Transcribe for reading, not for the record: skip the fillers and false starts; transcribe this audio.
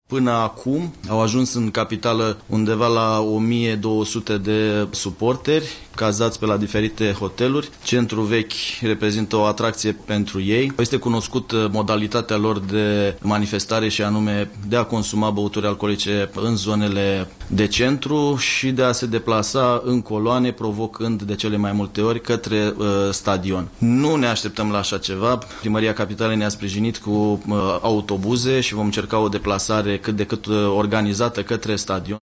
Până acum au ajuns în capitală undeva la 1200 de suporteri cazați pe la diferite hoteluri. Centrul vechi reprezintă o atracție pentru ei. Este cunoscut modalitatea lor de manifestare și anume de a consuma băuturi alcoolice în zonele de centru și de a se deplasa în coloane, provocând de cele mai multe ori către stadion. Nu ne așteptăm la așa ceva. Primăria Capitalei ne-a sprijinit cu autobuze și vom încerca o deplasare cât de cât organizată către stadion.